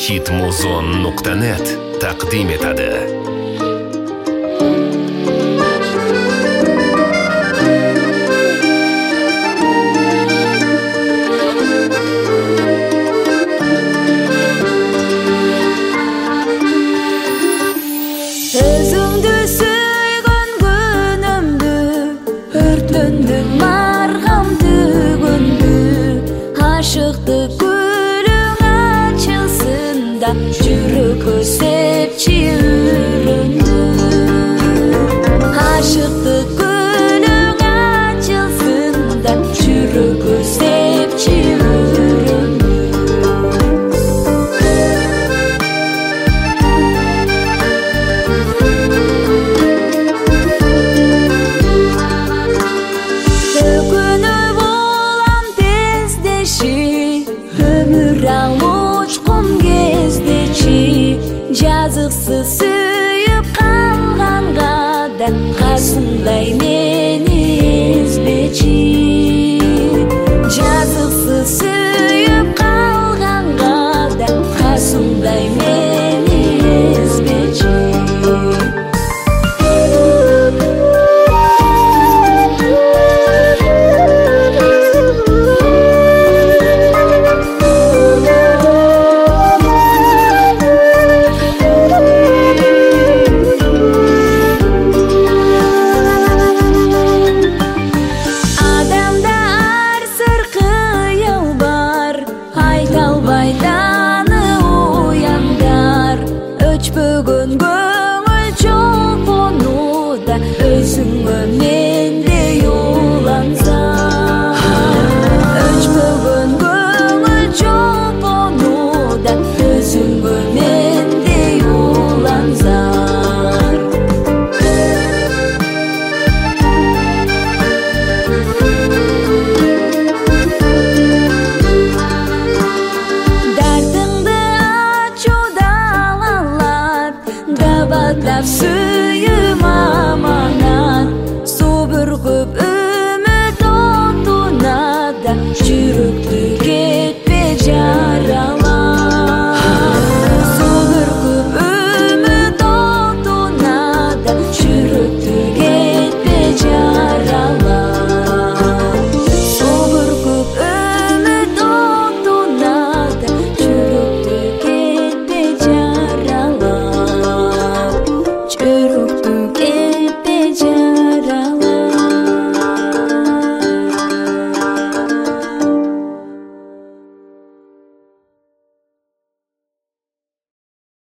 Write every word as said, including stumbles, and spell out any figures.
hitmuzon nuqta net taqdim etadi. Özüңdү сүйгөн күнүмдү, өртлөндүм маргам түгүндү. Ашыктык гүлүң ачылсын да, жүрөгкө сепчи үрүндү. Ашыктык гүлүң ачылсын да, жүрөгкө сепчи үрүндү. Ömür almışqım kezdeçi, жазыксыз сүйүп калганга да касымдай мени эзбечи. Жазыксыз сүйүп калганга да касымдай мени эзбечи. Өчпөгөн көңүл чолпонуда, өзүңө мендей улансаң. Өчпөгөн көңүл чолпонуда, өзүңө мендей улансаң. Дартыңды ачууда Дабатлап